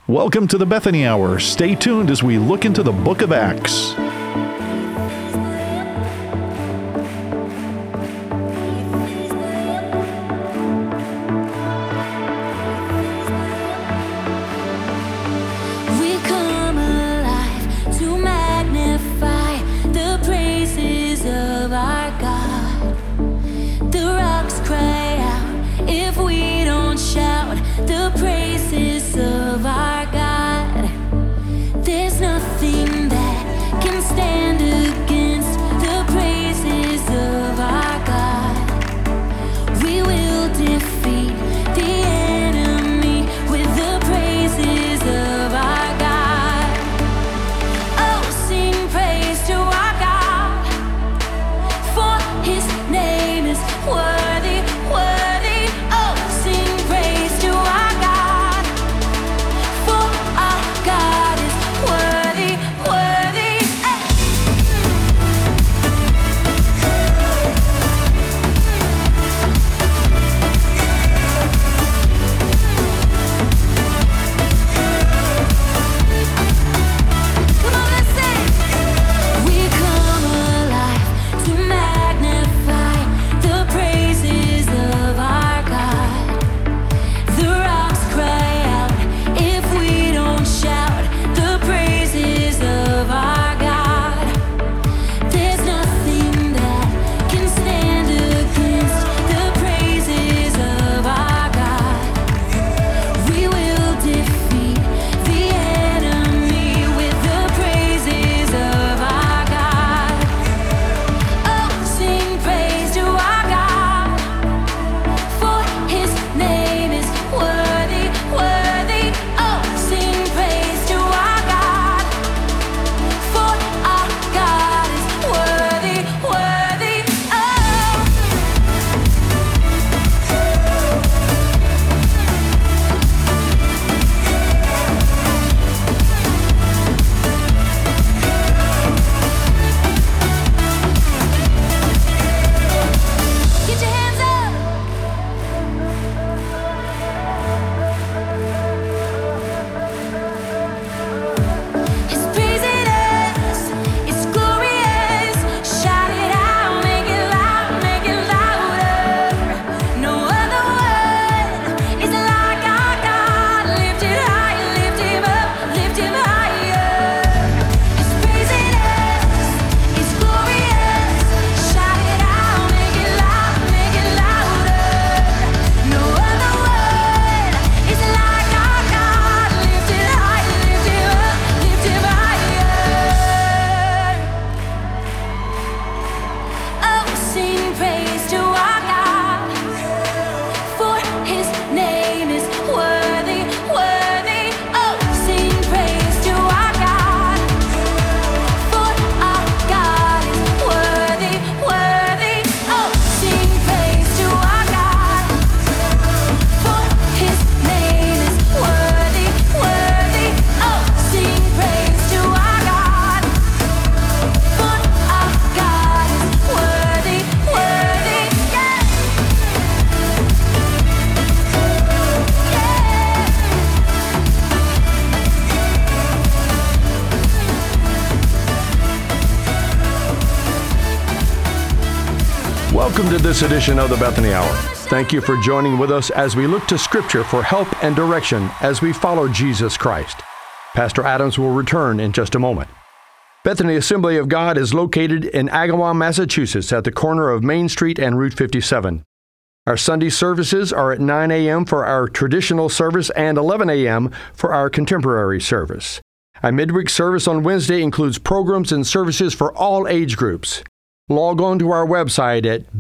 Welcome to the Bethany Hour. Stay tuned as we look into the book of Acts. Welcome to this edition of the Bethany Hour. Thank you for joining with us as we look to Scripture for help and direction as we follow Jesus Christ. Pastor Adams will return in just a moment. Bethany Assembly of God is located in Agawam, Massachusetts, at the corner of Main Street and Route 57. Our Sunday services are at 9 a.m. for our traditional service and 11 a.m. for our contemporary service. Our midweek service on Wednesday includes programs and services for all age groups. Log on to our website at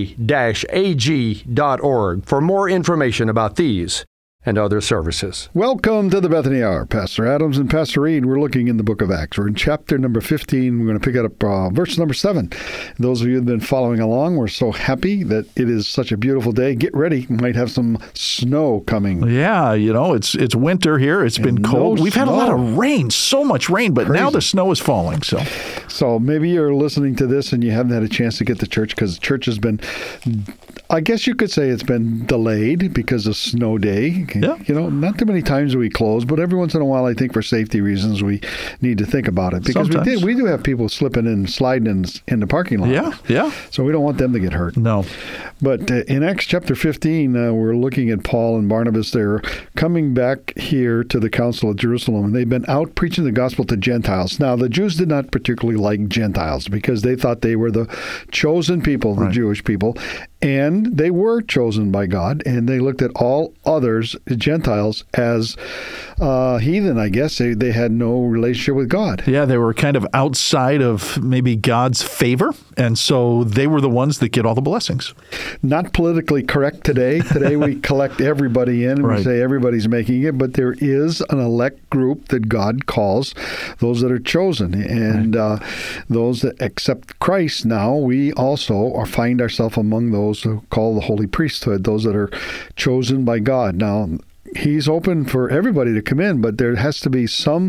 bethany-ag.org for more information about these and other services. Welcome to the Bethany Hour. Pastor Adams and Pastor Reed, we're looking in the book of Acts. We're in chapter number 15. We're going to pick up verse number 7. Those of you who have been following along, we're so happy that it is such a beautiful day. Get ready. We might have some snow coming. Yeah, it's winter here. It's been cold. We've had a lot of rain, so much rain, but now the snow is falling. So maybe you're listening to this and you haven't had a chance to get to church because church has been I guess you could say it's been delayed because of snow day. Yeah. Not too many times we close, but every once in a while, I think for safety reasons, we need to think about it. Because we do have people slipping and sliding in the parking lot. Yeah. So we don't want them to get hurt. No. But in Acts chapter 15, we're looking at Paul and Barnabas. They're coming back here to the Council of Jerusalem, and they've been out preaching the gospel to Gentiles. Now, the Jews did not particularly like Gentiles because they thought they were the chosen people, the Jewish people, and they were chosen by God, and they looked at all others, Gentiles, as heathen, I guess. They had no relationship with God. Yeah, they were kind of outside of maybe God's favor, and so they were the ones that get all the blessings. Not politically correct today. Today we collect everybody in, and we say everybody's making it, but there is an elect group that God calls those that are chosen, and those that accept Christ now, we also find ourselves among those who call the holy priesthood, those that are chosen by God. Now, He's open for everybody to come in, but there has to be some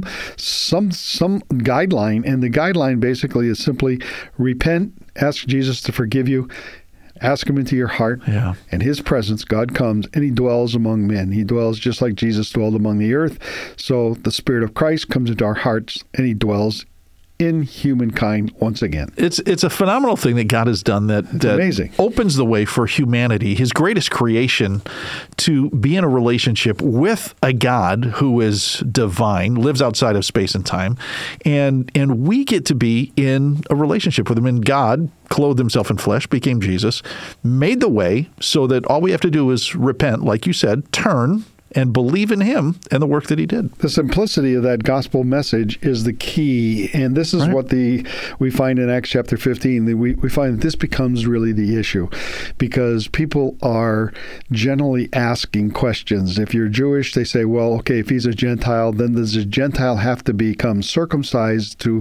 guideline, and the guideline basically is simply repent, ask Jesus to forgive you, ask Him into your heart, and His presence, God comes, and He dwells among men. He dwells just like Jesus dwelled among the earth. So the Spirit of Christ comes into our hearts, and He dwells in humankind once again. It's a phenomenal thing that God has done that amazing. Opens the way for humanity, His greatest creation, to be in a relationship with a God who is divine, lives outside of space and time, and we get to be in a relationship with Him. And God clothed Himself in flesh, became Jesus, made the way so that all we have to do is repent, like you said, turn, and believe in Him and the work that He did. The simplicity of that gospel message is the key, and this is what we find in Acts chapter 15. We find that this becomes really the issue, because people are generally asking questions. If you're Jewish, they say, well, okay, if he's a Gentile, then does a Gentile have to become circumcised to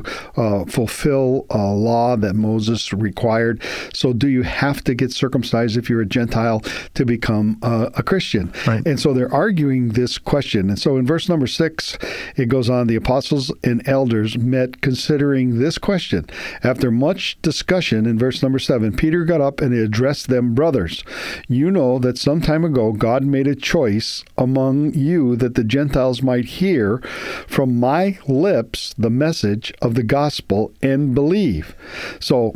fulfill a law that Moses required? So do you have to get circumcised if you're a Gentile to become a Christian? And so they're arguing this question. And so in verse number 6, it goes on, the apostles and elders met considering this question. After much discussion, in verse number 7, Peter got up and addressed them, brothers, you know that some time ago God made a choice among you that the Gentiles might hear from my lips the message of the gospel and believe. So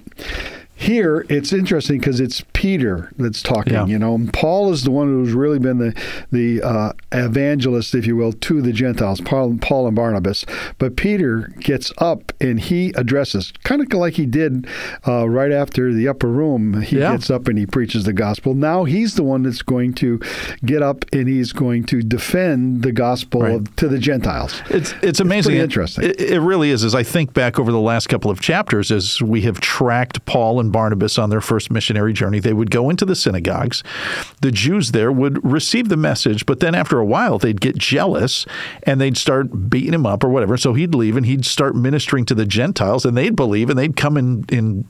here, it's interesting because it's Peter that's talking, Paul is the one who's really been the evangelist, if you will, to the Gentiles, Paul and Barnabas. But Peter gets up and he addresses, kind of like he did right after the upper room. He gets up and he preaches the gospel. Now he's the one that's going to get up and he's going to defend the gospel to the Gentiles. It's amazing. Pretty interesting. It really is. As I think back over the last couple of chapters, as we have tracked Paul and Barnabas on their first missionary journey, they would go into the synagogues. The Jews there would receive the message, but then after a while, they'd get jealous and they'd start beating him up or whatever. So he'd leave and he'd start ministering to the Gentiles, and they'd believe, and they'd come in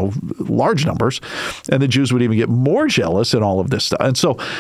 large numbers, and the Jews would even get more jealous and all of this stuff. And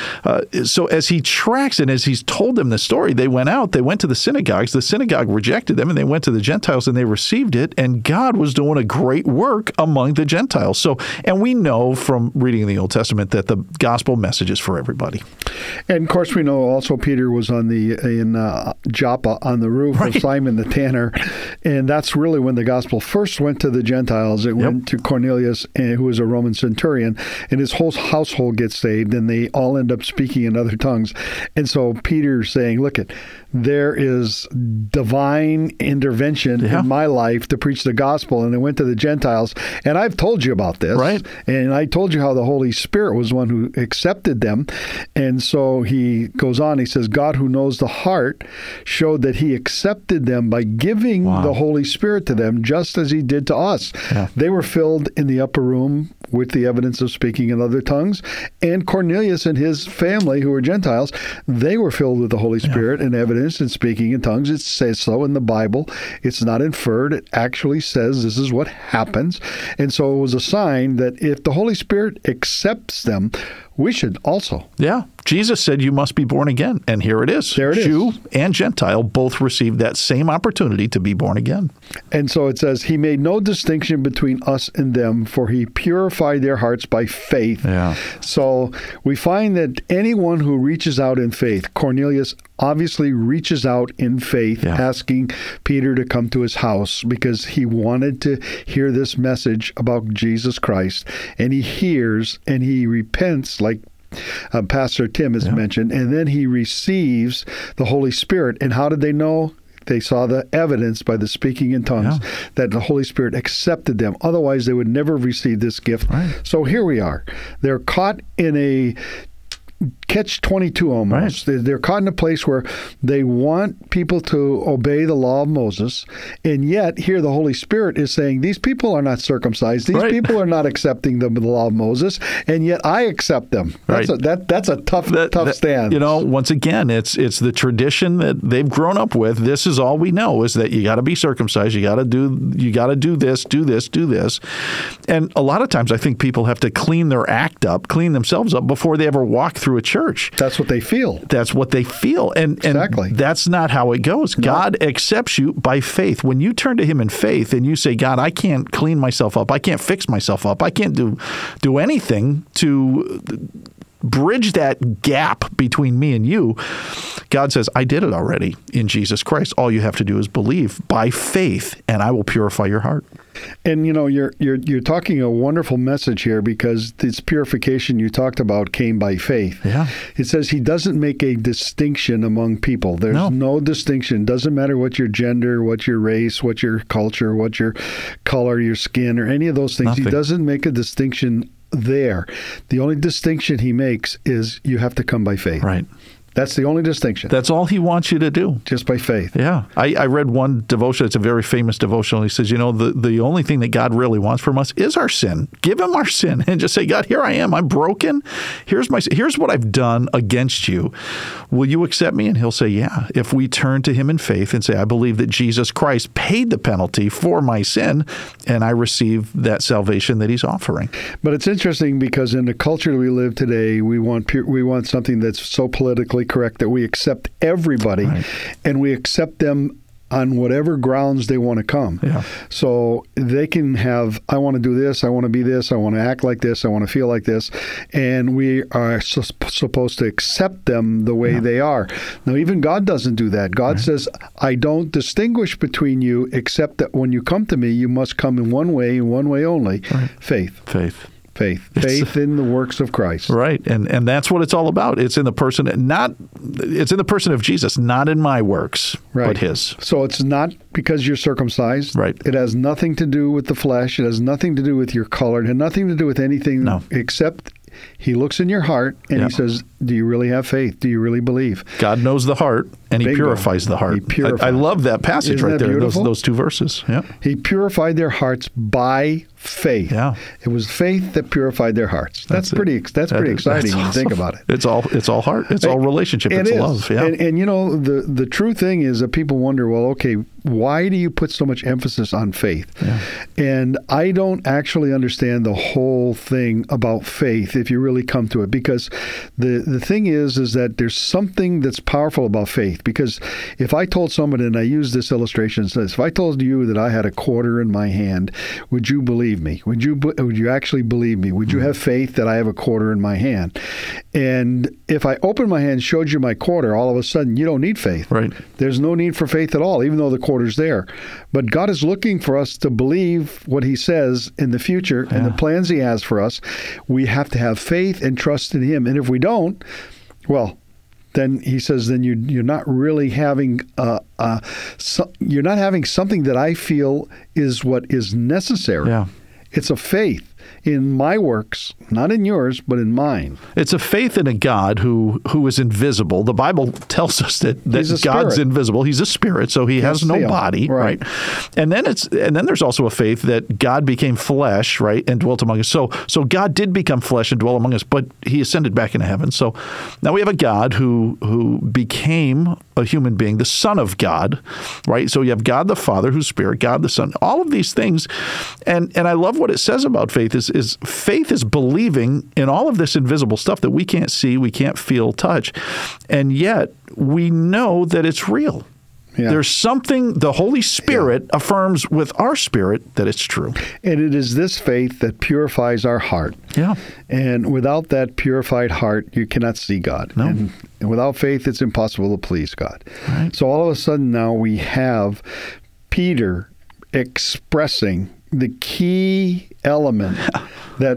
so as he tracks and as he's told them the story, they went to the synagogues. The synagogue rejected them, and they went to the Gentiles and they received it, and God was doing a great work among the Gentiles. So, and we know from reading the Old Testament that the gospel message is for everybody. And of course, we know also Peter was in Joppa on the roof of Simon the tanner, and that's really when the gospel first went to the Gentiles. It went to Cornelius, who was a Roman centurion, and his whole household gets saved, and they all end up speaking in other tongues. And so Peter's saying, look, there is divine intervention in my life to preach the gospel, and it went to the Gentiles. And I've told you about this. And I told you how the Holy Spirit was one who accepted them. And so he goes on, he says, God who knows the heart showed that he accepted them by giving the Holy Spirit to them, just as he did to us. They were filled in the upper room with the evidence of speaking in other tongues. And Cornelius and his family, who were Gentiles, they were filled with the Holy Spirit and evidence and speaking in tongues. It says so in the Bible. It's not inferred. It actually says this is what happens. And so it was a sign that if the Holy Spirit accepts them, we should also. Yeah. Jesus said you must be born again. And here it is. There it is. Jew and Gentile both received that same opportunity to be born again. And so it says, he made no distinction between us and them, for he purified their hearts by faith. Yeah. So we find that anyone who reaches out in faith, Cornelius obviously reaches out in faith, asking Peter to come to his house because he wanted to hear this message about Jesus Christ. And he hears and he repents, like Pastor Tim has mentioned, and then he receives the Holy Spirit. And how did they know? They saw the evidence by the speaking in tongues that the Holy Spirit accepted them. Otherwise, they would never have received this gift. Right. So here we are. They're caught in a catch-22 almost. Right. They're caught in a place where they want people to obey the law of Moses, and yet here the Holy Spirit is saying, these people are not circumcised. These people are not accepting the law of Moses, and yet I accept them. That's a tough stand. Once again, it's the tradition that they've grown up with. This is all we know, is that you got to be circumcised. You got to do this, do this, do this. And a lot of times I think people have to clean their act up, clean themselves up before they ever walk through a church. That's what they feel. That's what they feel. And that's not how it goes. No. God accepts you by faith. When you turn to him in faith and you say, God, I can't clean myself up. I can't fix myself up. I can't do anything to bridge that gap between me and you. God says, I did it already in Jesus Christ. All you have to do is believe by faith, and I will purify your heart. And you're talking a wonderful message here, because this purification you talked about came by faith. Yeah. It says he doesn't make a distinction among people. There's no distinction. Doesn't matter what your gender, what your race, what your culture, what your color, your skin, or any of those things. Nothing. He doesn't make a distinction there. The only distinction he makes is you have to come by faith. Right. That's the only distinction. That's all he wants you to do. Just by faith. Yeah. I read one devotion. It's a very famous devotional. He says, the only thing that God really wants from us is our sin. Give him our sin and just say, God, here I am. I'm broken. Here's what I've done against you. Will you accept me? And he'll say, yeah. If we turn to him in faith and say, I believe that Jesus Christ paid the penalty for my sin, and I receive that salvation that he's offering. But it's interesting, because in the culture we live today, we want something that's so politically correct that we accept everybody, and we accept them on whatever grounds they want to come. Yeah. So they can have, I want to do this, I want to be this, I want to act like this, I want to feel like this, and we are supposed to accept them the way they are. Now, even God doesn't do that. God says, I don't distinguish between you, except that when you come to me, you must come in one way and one way only, faith. Faith in the works of Christ. Right. And that's what it's all about. It's in the person of Jesus, not in my works, but his. So it's not because you're circumcised. Right. It has nothing to do with the flesh. It has nothing to do with your color. It has nothing to do with anything except he looks in your heart and he says, do you really have faith? Do you really believe? God knows the heart, and he purifies the heart. I love that passage. Isn't right that there, beautiful? those two verses. Yeah. He purified their hearts by faith. Yeah. It was faith that purified their hearts. That's pretty exciting when you think about it. It's all heart. It's all relationship. It's love. Yeah. And the true thing is that people wonder, well, okay, why do you put so much emphasis on faith? Yeah. And I don't actually understand the whole thing about faith if you really come to it, because the thing is that there's something that's powerful about faith. Because if I told someone, and I use this illustration, says, if I told you that I had a quarter in my hand, would you believe me? Would you actually believe me? Would you have faith that I have a quarter in my hand? And if I opened my hand and showed you my quarter, all of a sudden you don't need faith. Right. There's no need for faith at all, even though the quarter's there. But God is looking for us to believe what he says in the future and the plans he has for us. We have to have faith and trust in him. And if we don't, well, then he says, then you're not really having you're not having something that I feel is what is necessary. Yeah. It's a faith in my works, not in yours, but in mine. It's a faith in a God who is invisible. The Bible tells us that God's invisible. He's a spirit, so he has no body, right? And then there's also a faith that God became flesh, right, and dwelt among us. So God did become flesh and dwell among us, but he ascended back into heaven. So now we have a God who became a human being, the Son of God, right? So you have God the Father, who's spirit, God the Son, all of these things. And I love what it says about faith is faith is believing in all of this invisible stuff that we can't see, we can't feel, touch, and yet we know that it's real. Yeah. There's something the Holy Spirit affirms with our spirit that it's true. And it is this faith that purifies our heart. Yeah. And without that purified heart, you cannot see God. No. And without faith, it's impossible to please God. Right. So all of a sudden now we have Peter expressing the key element that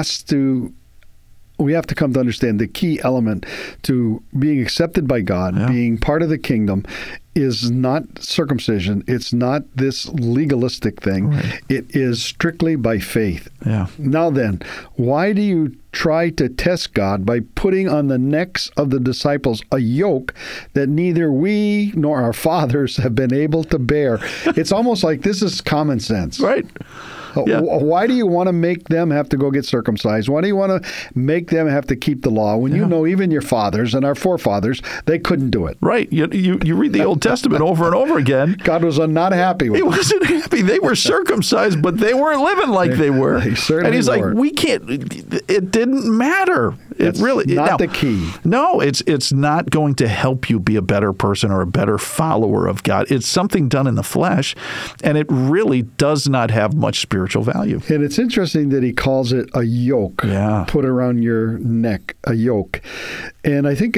we have to come to understand the key element to being accepted by God, being part of the kingdom, is not circumcision. It's not this legalistic thing. Right. It is strictly by faith. Yeah. Now then, why do you try to test God by putting on the necks of the disciples a yoke that neither we nor our fathers have been able to bear? It's almost like this is common sense. Right. Yeah. Why do you want to make them have to go get circumcised? Why do you want to make them have to keep the law when you know even your fathers and our forefathers, they couldn't do it? Right. You read the Old Testament over and over again. God was not happy with them. He wasn't happy. They were circumcised, but they weren't living like they were. They certainly and he's weren't. like, we can't. It didn't matter. That's not the key. No, it's not going to help you be a better person or a better follower of God. It's something done in the flesh, and it really does not have much spiritual value. And it's interesting that he calls it a yoke. Yeah. Put around your neck, a yoke. And I think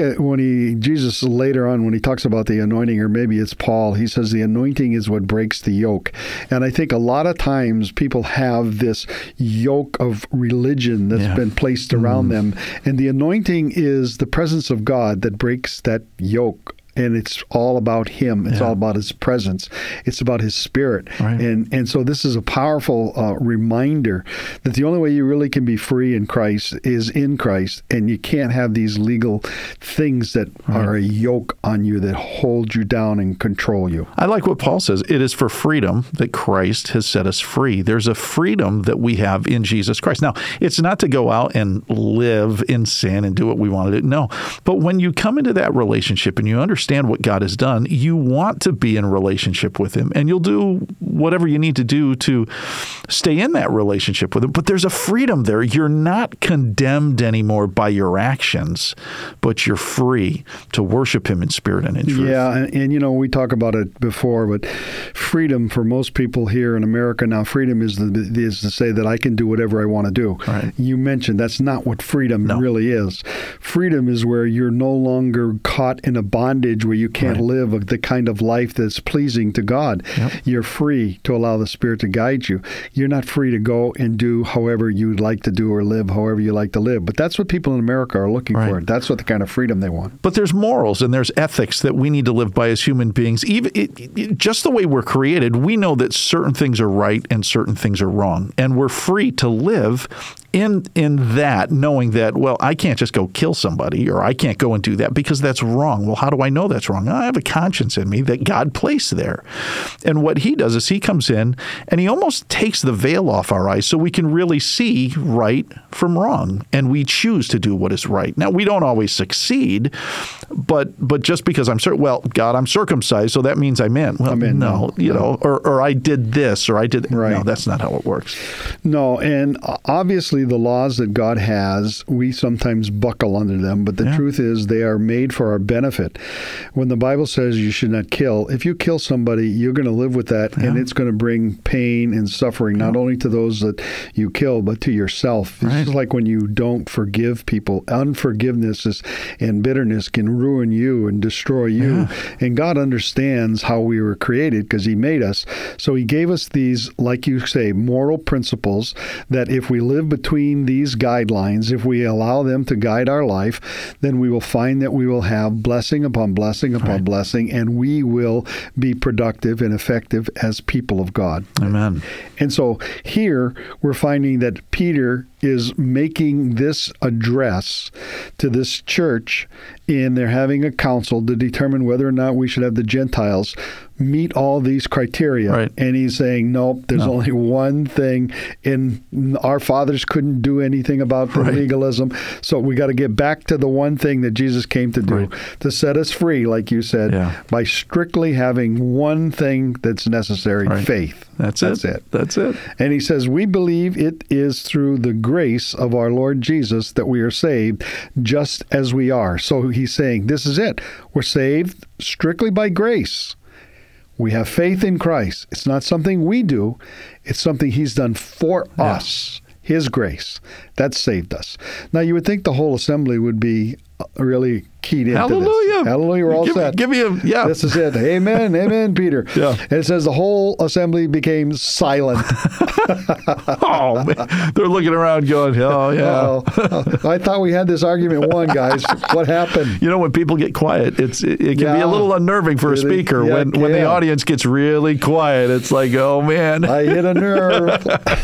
Jesus later on, when he talks about the anointing, or maybe it's Paul, he says the anointing is what breaks the yoke. And I think a lot of times people have this yoke of religion that's been placed around them. And the anointing is the presence of God that breaks that yoke. And it's all about him. It's all about his presence. It's about his spirit. Right. And so this is a powerful reminder that the only way you really can be free in Christ is in Christ. And you can't have these legal things that are a yoke on you that hold you down and control you. I like what Paul says. It is for freedom that Christ has set us free. There's a freedom that we have in Jesus Christ. Now, it's not to go out and live in sin and do what we want to do. No. But when you come into that relationship and you understand what God has done, you want to be in relationship with him, and you'll do whatever you need to do to stay in that relationship with him. But there's a freedom there. You're not condemned anymore by your actions, but you're free to worship him in spirit and in truth. Yeah, and we talk about it before, but freedom for most people here in America now, freedom is to say that I can do whatever I want to do. Right. You mentioned that's not what freedom really is. Freedom is where you're no longer caught in a bondage where you can't live the kind of life that's pleasing to God. Yep. You're free to allow the Spirit to guide you. You're not free to go and do however you'd like to do or live however you like to live. But that's what people in America are looking for. That's what the kind of freedom they want. But there's morals and there's ethics that we need to live by as human beings. Even just the way we're created, we know that certain things are right and certain things are wrong. And we're free to live in that, knowing that, well, I can't just go kill somebody, or I can't go and do that because that's wrong. Well, how do I know that's wrong? I have a conscience in me that God placed there. And what he does is he comes in and he almost takes the veil off our eyes so we can really see right from wrong, and we choose to do what is right. Now, we don't always succeed, but just because I'm God, I'm circumcised, so that means I'm in. Well, I'm in. No, or I did this, or I did. Right. No, that's not how it works. No, and obviously the laws that God has, we sometimes buckle under them, but the truth is they are made for our benefit. When the Bible says you should not kill, if you kill somebody, you're going to live with that, and it's going to bring pain and suffering, not only to those that you kill, but to yourself. It's just like when you don't forgive people. Unforgiveness and bitterness can ruin you and destroy you. And God understands how we were created because he made us. So he gave us these, like you say, moral principles that if we live between these guidelines, if we allow them to guide our life, then we will find that we will have blessing upon blessing upon blessing, and we will be productive and effective as people of God. Amen. And so here we're finding that Peter is making this address to this church, and they're having a council to determine whether or not we should have the Gentiles meet all these criteria. Right. And he's saying, nope, there's only one thing, and our fathers couldn't do anything about the legalism. So we got to get back to the one thing that Jesus came to do, to set us free, like you said, by strictly having one thing that's necessary, faith. That's it. That's it. And he says, we believe it is through the grace of our Lord Jesus that we are saved, just as we are. So he's saying, this is it. We're saved strictly by grace. We have faith in Christ. It's not something we do. It's something he's done for us. His grace. That saved us. Now, you would think the whole assembly would be really keyed into Hallelujah. this. Hallelujah. We're all set. Give me a, This is it. Amen. Amen, Peter. And it says the whole assembly became silent. Oh, man. They're looking around going, oh, yeah. I thought we had this argument won, guys. What happened? You know, when people get quiet, it can be a little unnerving for a speaker. When the audience gets really quiet, it's like, oh, man. I hit a nerve.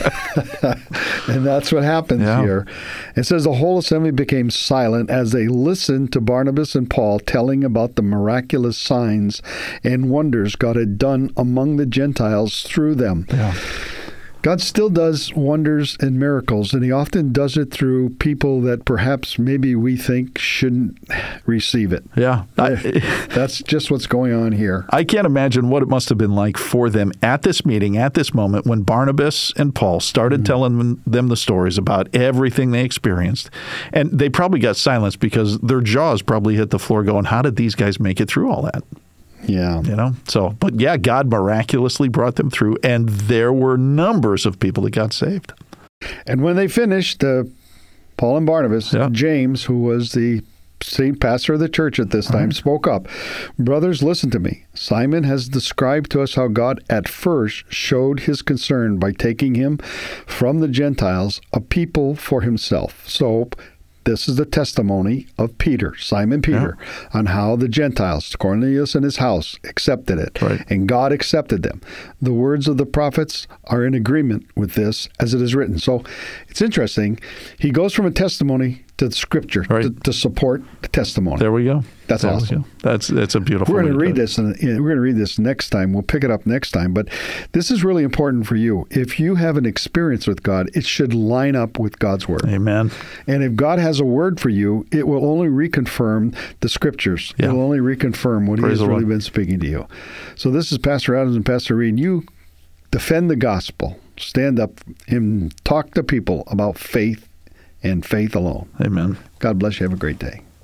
And that's what happens here. It says the whole assembly became silent as they listened to Barnabas and Paul telling about the miraculous signs and wonders God had done among the Gentiles through them. God still does wonders and miracles, and he often does it through people that perhaps maybe we think shouldn't receive it. That's just what's going on here. I can't imagine what it must have been like for them at this meeting, at this moment, when Barnabas and Paul started telling them the stories about everything they experienced. And they probably got silenced because their jaws probably hit the floor going, how did these guys make it through all that? Yeah. You know, but God miraculously brought them through, and there were numbers of people that got saved. And when they finished, Paul and Barnabas, James, who was the senior pastor of the church at this time, spoke up. Brothers, listen to me. Simon has described to us how God at first showed his concern by taking him from the Gentiles, a people for himself. So this is the testimony of Peter, Simon Peter, on how the Gentiles, Cornelius and his house, accepted it. And God accepted them. The words of the prophets are in agreement with this, as it is written. So it's interesting. He goes from a testimony to the Scripture to support the testimony. There we go. That's awesome. That's a beautiful. We're going to read this, and we're going to read this next time. We'll pick it up next time. But this is really important for you. If you have an experience with God, it should line up with God's word. Amen. And if God has a word for you, it will only reconfirm the Scriptures. It will only reconfirm what He has really been speaking to you. So this is Pastor Adams and Pastor Reed. You defend the gospel. Stand up and talk to people about faith and faith alone. Amen. God bless you. Have a great day.